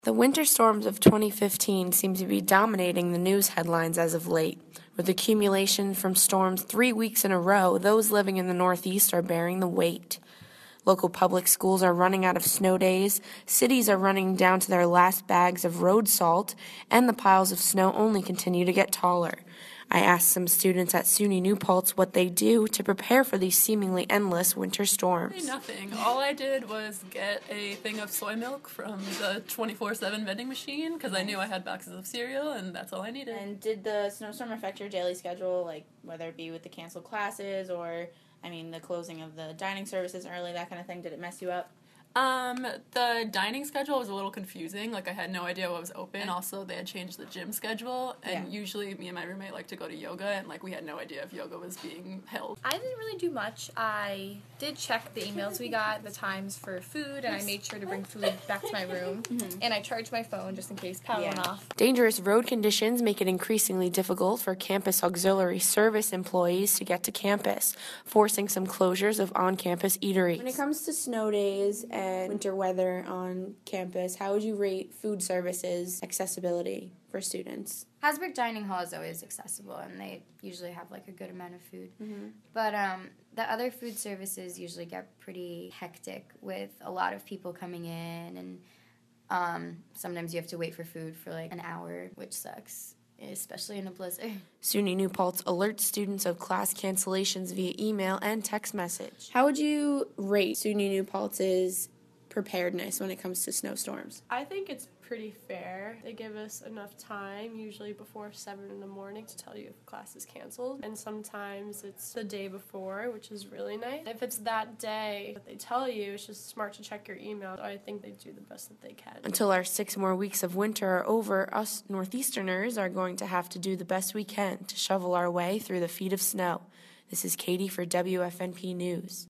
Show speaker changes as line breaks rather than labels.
The winter storms of 2015 seem to be dominating the news headlines as of late. With accumulation from storms 3 weeks in a row, those living in the Northeast are bearing the weight. Local public schools are running out of snow days, cities are running down to their last bags of road salt, and the piles of snow only continue to get taller. I asked some students at SUNY New Paltz what they do to prepare for these seemingly endless winter storms.
Nothing. All I did was get a thing of soy milk from the 24/7 vending machine because I knew I had boxes of cereal, and that's all I needed.
And did the snowstorm affect your daily schedule, like whether it be with the canceled classes or, the closing of the dining services early, that kind of thing? Did it mess you up?
The dining schedule was a little confusing. Like, I had no idea what was open. Also, they had changed the gym schedule, and usually me and my roommate like to go to yoga, and, we had no idea if yoga was being held.
I didn't really do much. I did check the emails we got, the times for food, and I made sure to bring food back to my room, and I charged my phone just in case power went off.
Dangerous road conditions make it increasingly difficult for campus auxiliary service employees to get to campus, forcing some closures of on-campus eateries.
When it comes to snow days and winter weather on campus, how would you rate food services accessibility for students?
Hasbrook Dining Hall is always accessible, and they usually have a good amount of food. But the other food services usually get pretty hectic with a lot of people coming in, and sometimes you have to wait for food for an hour, which sucks, especially in a blizzard.
SUNY New Paltz alerts students of class cancellations via email and text message.
How would you rate SUNY New Paltz's preparedness when it comes to snowstorms?
I think it's pretty fair. They give us enough time, usually before 7 in the morning, to tell you if class is canceled. And sometimes it's the day before, which is really nice. If it's that day that they tell you, it's just smart to check your email. I think they do the best that they can.
Until our 6 more weeks of winter are over, us Northeasterners are going to have to do the best we can to shovel our way through the feet of snow. This is Katie for WFNP News.